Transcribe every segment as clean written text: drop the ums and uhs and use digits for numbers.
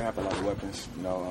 have a lot of weapons.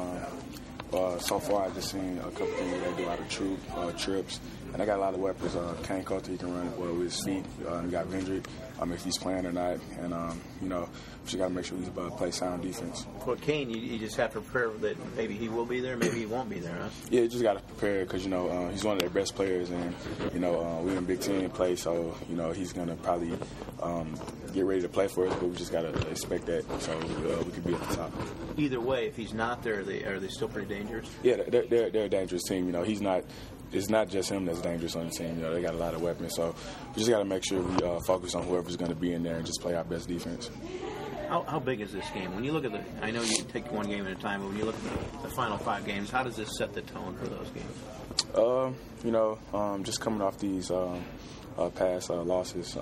So far I just seen a couple things they do out of trips, and they got a lot of weapons. Kane Coulter, he can run it well with his feet. We got Vendrick, if he's playing or not, and we just got to make sure we play sound defense. For Kane, you just have to prepare that maybe he will be there, maybe he won't be there, huh? Yeah, you just got to prepare because he's one of their best players, and we're in a big team play, so he's gonna probably get ready to play for us, but we just got to expect that so we can be at the top. Either way, if he's not there, are they still pretty dangerous? Yeah, they're a dangerous team. He's not. It's not just him that's dangerous on the team. They got a lot of weapons, so we just got to make sure we focus on whoever's going to be in there and just play our best defense. How big is this game? When you look at I know you take one game at a time, but when you look at the final 5 games, how does this set the tone for those games? Just coming off these past losses,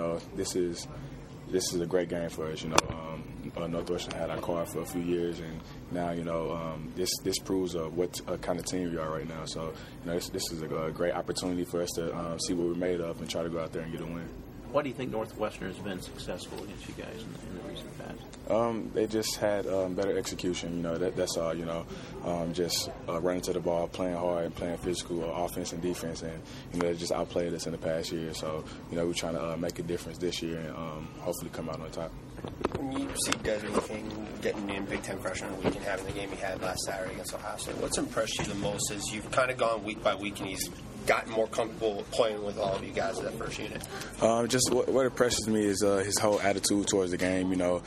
this is a great game for us. Northwestern had our card for a few years, and now this proves what kind of team we are right now. So this is a great opportunity for us to see what we're made of and try to go out there and get a win. Why do you think Northwestern has been successful against you guys in the recent past? They just had better execution. That's all. Just running to the ball, playing hard, and playing physical offense and defense, and they just outplayed us in the past year. So we're trying to make a difference this year and hopefully come out on top. When you see Desmond King getting in Big Ten Freshman Week and having the game he had last Saturday against Ohio State, what's impressed you the most as you've kind of gone week by week and he's gotten more comfortable playing with all of you guys in that first unit? Just what impresses me is his whole attitude towards the game.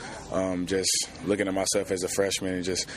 Just looking at myself as a freshman and just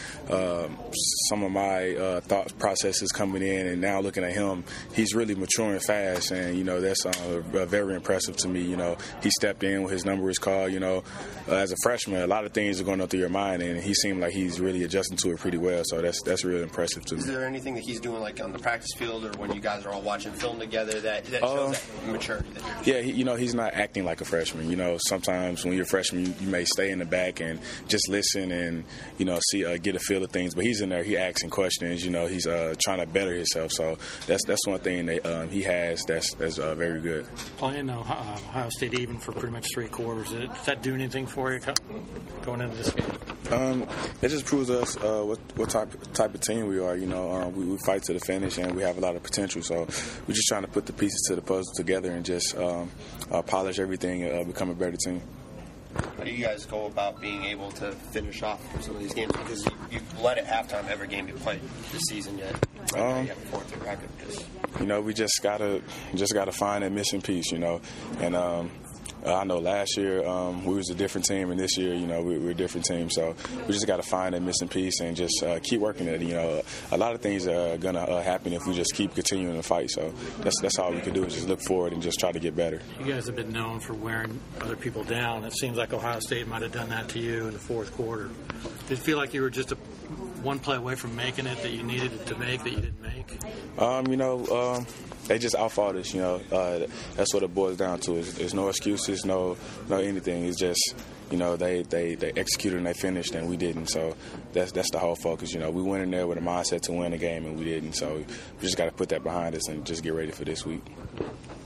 some of my thought processes coming in, and now looking at him, he's really maturing fast, and that's very impressive to me. He stepped in when his number was called. As a freshman, a lot of things are going on through your mind, and he seemed like he's really adjusting to it pretty well. So that's really impressive to me. Is there anything that he's doing, like on the practice field or when you guys are all watching film together, that shows that maturity? He's not acting like a freshman. Sometimes when you're a freshman, you may stay in the back and just listen and see get a feel of things. But he's in there, he asking questions. He's trying to better himself. So that's one thing that he has that's very good. Playing Ohio State even for pretty much 3 quarters, is that doing anything for you going into this game? It just proves us what type of team we are. We fight to the finish, and we have a lot of potential. So we're just trying to put the pieces to the puzzle together and just polish everything and become a better team. How do you guys go about being able to finish off some of these games? Because you've led at halftime every game you played this season yet. Right now you have a 4-3 record. We just gotta find that missing piece. And I know last year we was a different team, and this year, we're a different team. So we just got to find that missing piece and just keep working at it. A lot of things are gonna happen if we just keep continuing to fight. So that's all we can do is just look forward and just try to get better. You guys have been known for wearing other people down. It seems like Ohio State might have done that to you in the fourth quarter. Did it feel like you were just one play away from making it that you needed to make that you didn't make? They just outfought us. That's what it boils down to. There's no excuses, no anything. It's just, they executed and they finished, and we didn't. So that's the whole focus. We went in there with a mindset to win the game, and we didn't. So we just got to put that behind us and just get ready for this week.